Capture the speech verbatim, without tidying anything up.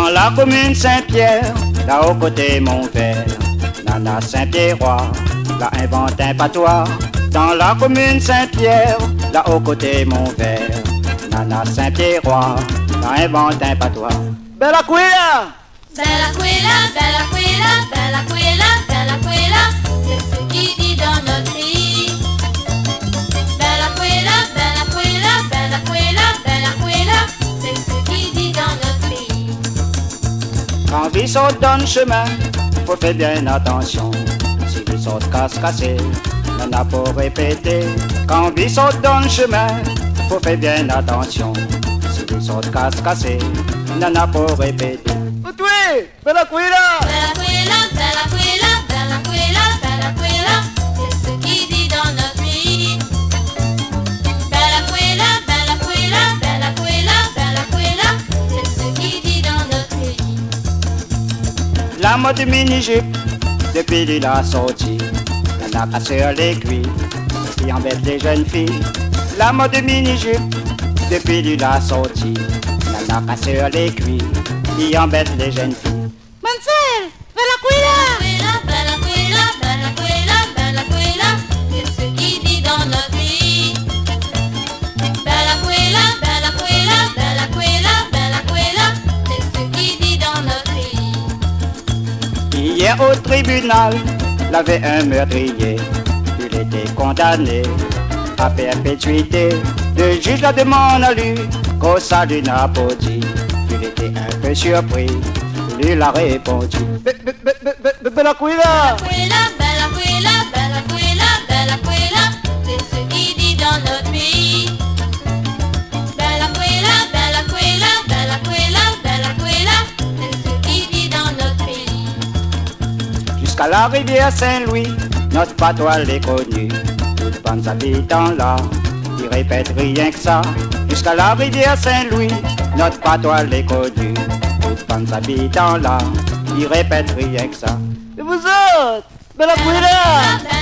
Dans la commune Saint-Pierre, là au côté mon père, Nana Saint-Pierrois, là invente un patois. Dans la commune Saint-Pierre, là au côté mon père, Nana Saint-Pierrois, là invente un patois. Bella Quilla! Bella Quilla, Bella Quilla, Bella Quilla, Bella Quilla, c'est ce qui dit dans notre pays. Bella Quilla, Bella Quilla, Bella Quilla, Bella Quilla, c'est ce qui dit dans notre pays. Quand vie saute dans le chemin, faut faire bien attention. Si vie saute casse cassé, n'en a pas répéter. Quand vie saute dans le chemin, faut faire bien attention. Si vie saute casse cassé, n'en a pas répéter. Oui, Bella Quilla! Bella Quilla, Bella Quilla, Bella Quilla, Bella Quilla, c'est ce qui dit dans notre pays. Bella Quilla, Bella Quilla, Bella Quilla, Bella Quilla, c'est ce qui dit dans notre pays. La mode mini-jupe, depuis il a sorti, y'en a cassé les cuits, qui embête les jeunes filles. La mode mini-jupe, depuis il a sorti, y'en a cassé les cuits, qui embête les jeunes filles. Mansell, Bella Quilla, Bella Quilla, Bella Quilla, Bella Quilla, c'est ce qui dit dans notre pays. Bella Quilla, Bella Quilla, Bella Quilla, Bella Quilla, c'est ce qui dit dans notre pays. Hier au tribunal, il avait un meurtrier, il était condamné à perpétuité. Le juge la demande à lui, qu'au salut n'a pas dit. Il était un peu surpris, lui l'a répondu. Bella Quilla! Bella Quilla, Bella Quilla, Bella Quilla, Bella Quilla, c'est ce qui dit dans notre pays. Bella Quilla, Bella Quilla, Bella Quilla, Bella Quilla, c'est ce qui dit dans notre pays. Jusqu'à la rivière Saint-Louis, notre patois est connu. Toutes bandes habitants là, ils répètent rien que ça. Jusqu'à la rivière Saint-Louis, notre patois est connu. Toutes bandes habitants là, ils répètent rien que ça. Et vous autres, Bella Quilla!